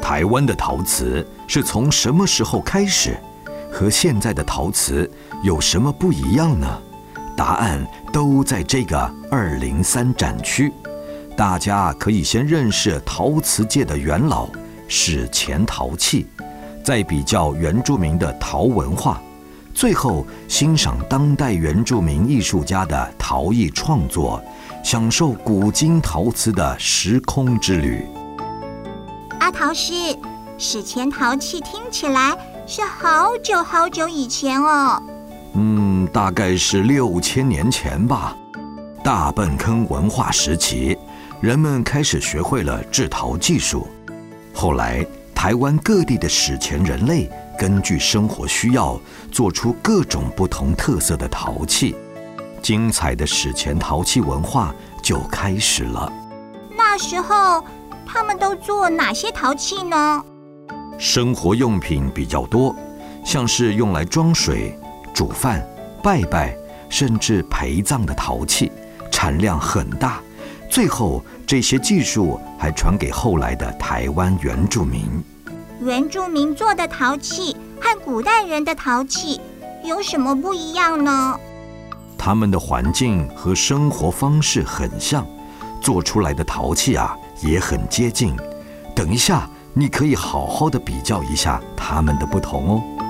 台湾的陶瓷是从什么时候开始？和现在的陶瓷有什么不一样呢？答案都在这个203展区。大家可以先认识陶瓷界的元老史前陶器，再比较原住民的陶文化，最后欣赏当代原住民艺术家的陶艺创作，享受古今陶瓷的时空之旅。 阿陶师，史前陶器听起来是好久好久以前哦。 大概是6000年前吧。大坌坑文化时期，人们开始学会了制陶技术。后来，台湾各地的史前人类根据生活需要，做出各种不同特色的陶器，精彩的史前陶器文化就开始了。 那时候，他们都做哪些陶器呢？ 生活用品比较多，像是用来装水、煮饭、拜拜，甚至陪葬的陶器，产量很大。最后，这些技术还传给后来的台湾原住民。 原住民做的陶器和古代人的陶器有什么不一样呢？ 他们的环境和生活方式很像，做出来的陶器也很接近。等一下，你可以好好的比较一下它们的不同哦。